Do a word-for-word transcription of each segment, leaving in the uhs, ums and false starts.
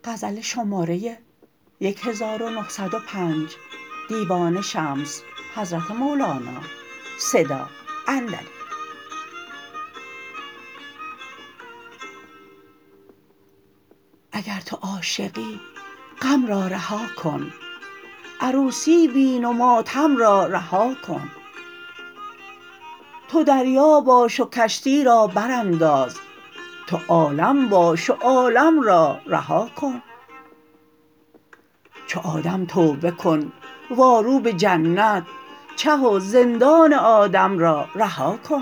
غزل شماره هزار و نهصد و پنج دیوان شمس حضرت مولانا صدا اندلی. اگر تو عاشقی غم را رها کن، عروسی بین و ماتم را رها کن. تو دریا باش و کشتی را برانداز، تو عالم باش و عالم را رها کن. چو آدم توبه کن وارو به جنت، چه و زندان آدم را رها کن.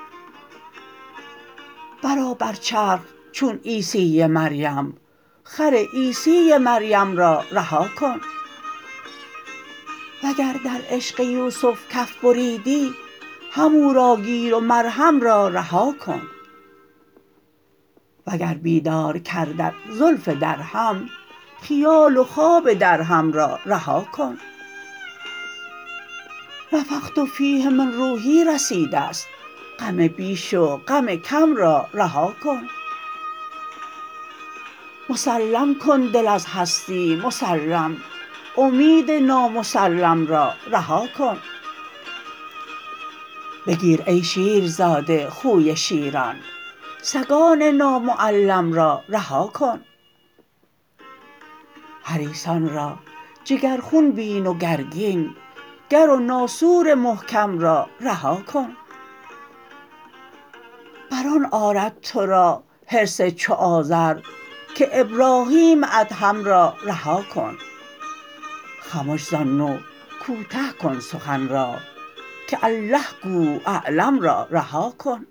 برآ بر چرخ چون عیسی مریم، خر عیسی مریم را رها کن. وگر در عشق یوسف کف بریدی، همو را گیر و مرهم را رها کن. وگر بیدار کردت زلف درهم، خیال و خواب درهم را رها کن. نفخت فیه من روحی رسیده ست، غم بیش و غم کم را رها کن. مسلم کن دل از هستی مسلم، امید نامسلم را رها کن. بگیر ای شیرزاده خوی شیران، سگان نامعلم را رها کن. حریصان را جگرخون بین و گرگین، گر و ناسور محکم را رها کن. بر آن آرد تو را حرص چو آزر، که ابراهیم ادهم را رها کن. خمش زان نوع کوته کن سخن را، که الله گو اعلم را رها کن.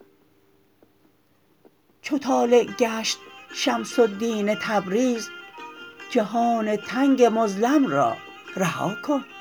چو طالع گشت شمس الدین تبریز، جهان تنگ مظلم را رها کن.